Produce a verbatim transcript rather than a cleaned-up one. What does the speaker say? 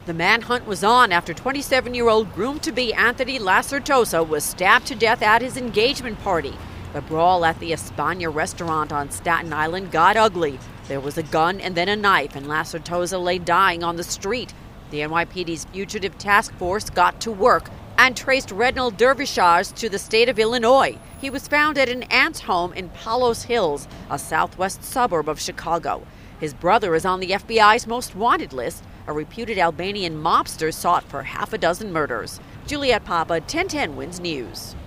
The manhunt was on after twenty-seven-year-old groom-to-be Anthony Lacertosa was stabbed to death at his engagement party. The brawl at the España restaurant on Staten Island got ugly. There was a gun and then a knife, and Lacertosa lay dying on the street. The N Y P D's Fugitive Task Force got to work and traced Rednall Dervishaj to the state of Illinois. He was found at an aunt's home in Palos Hills, a southwest suburb of Chicago. His brother is on the F B I's most wanted list, a reputed Albanian mobster sought for half a dozen murders. Juliette Papa, ten ten Wins News.